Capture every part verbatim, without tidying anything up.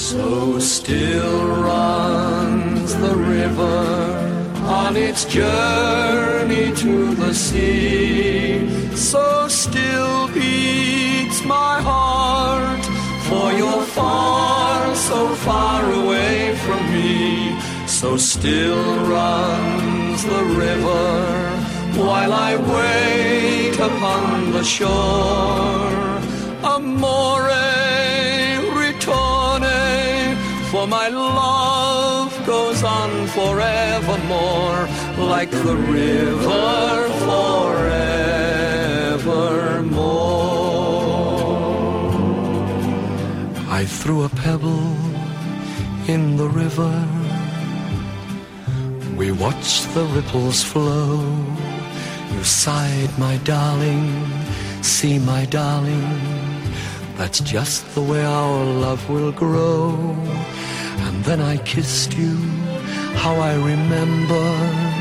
So still runs the river on its journey to the sea. So still beats my heart, for you're far, so far away from me. So still runs the river while I wait upon the shore. Amore, ritorne, for my love goes on forevermore, like the river forevermore. I threw a pebble in the river. We watched the ripples flow. You sighed, my darling, see, my darling, that's just the way our love will grow. And then I kissed you, how I remember.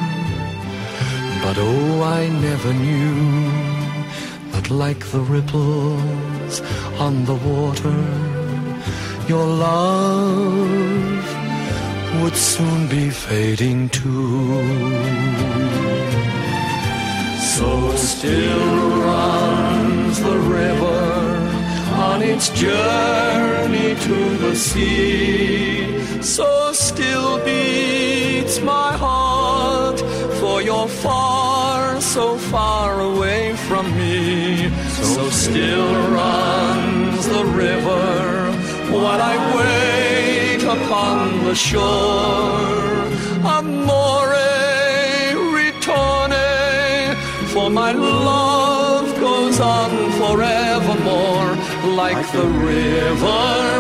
But oh, I never knew that like the ripples on the water, your love would soon be fading too. So still runs the river on its journey to the sea. So still beats my heart, for you're far, so far away from me. So still runs the river while I wait upon the shore. Amore, ritorne, for my love goes on forevermore, like the river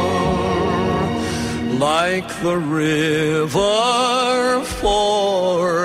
forevermore, like the river forevermore.